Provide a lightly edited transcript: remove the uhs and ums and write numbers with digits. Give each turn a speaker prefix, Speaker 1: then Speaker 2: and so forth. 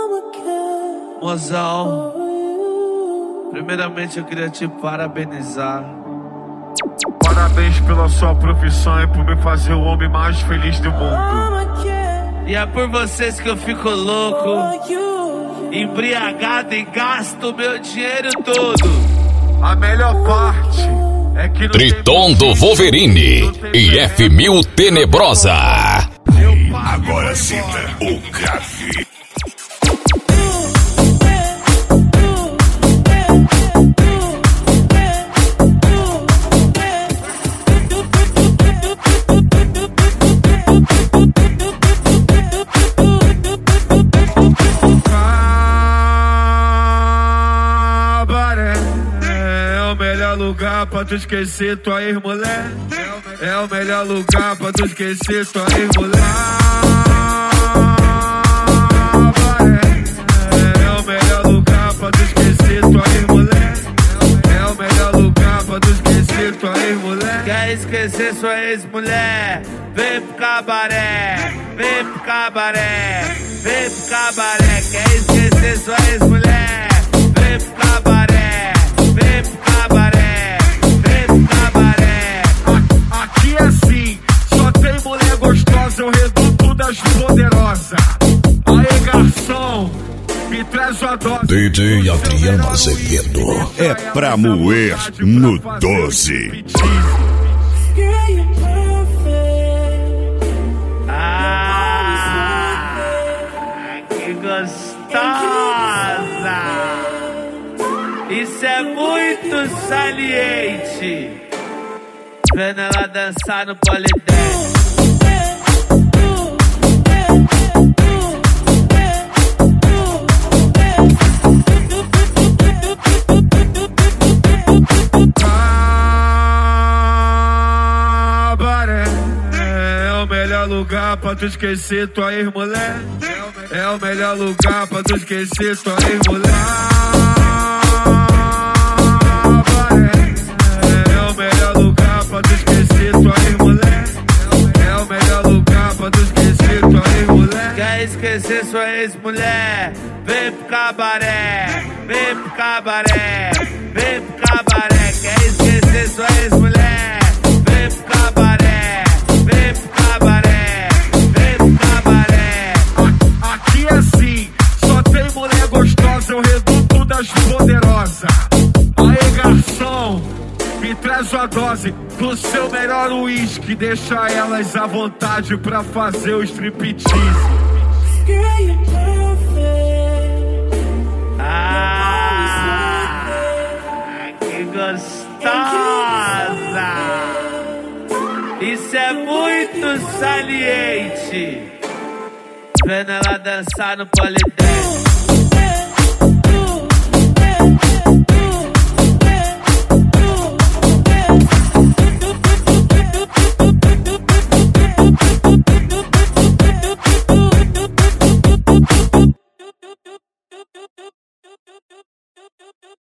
Speaker 1: Mozão, primeiramente eu queria te parabenizar.
Speaker 2: Parabéns pela sua profissão e por me fazer o homem mais feliz do mundo.
Speaker 1: E é por vocês que eu fico louco, embriagado e gasto meu dinheiro todo.
Speaker 2: A melhor parte é que
Speaker 3: Triton do Wolverine e F1000 Tenebrosa.
Speaker 4: Agora sinta o grave.
Speaker 2: Lugar pra tu esquecer tua ex-mulher. É o melhor lugar pra tu esquecer tua ex-mulher. É o melhor lugar pra tu esquecer tua ex-mulher. É o melhor lugar pra tu esquecer tua ex-mulher.
Speaker 1: Quer esquecer sua ex-mulher? Vem pro cabaré, vem pro cabaré, vem pro cabaré. Quer esquecer sua ex-mulher? Vem pro cabaré, vem pro cabaré.
Speaker 2: Aqui é assim, só tem mulher gostosa, eu reduto das poderosas. Aê, garçom, me traz uma dose.
Speaker 4: DJ Adriano Azevedo é pra moer no 12.
Speaker 1: Que gostosa! Isso é muito saliente. Vendo ela dançar no polidense.
Speaker 2: Cabaré é o melhor lugar pra tu esquecer tua ex-mulher. É o melhor lugar pra tu esquecer tua ex-mulher. Pra tu esquecer tua ex-mulher. É o melhor lugar pra tu esquecer tua ex-mulher.
Speaker 1: Quer esquecer sua ex-mulher? Vem pro cabaré, vem pro cabaré, vem pro cabaré. Quer esquecer sua ex-mulher? Vem pro cabaré, vem pro cabaré, vem pro cabaré.
Speaker 2: Aqui é assim, só tem mulher gostosa, eu reduto das poderosas. Aê, garçom, me traz uma dose do seu melhor uísque. Deixa elas à vontade pra fazer o striptease.
Speaker 1: Que gostosa! Isso é muito saliente. Vendo ela dançar no polidense.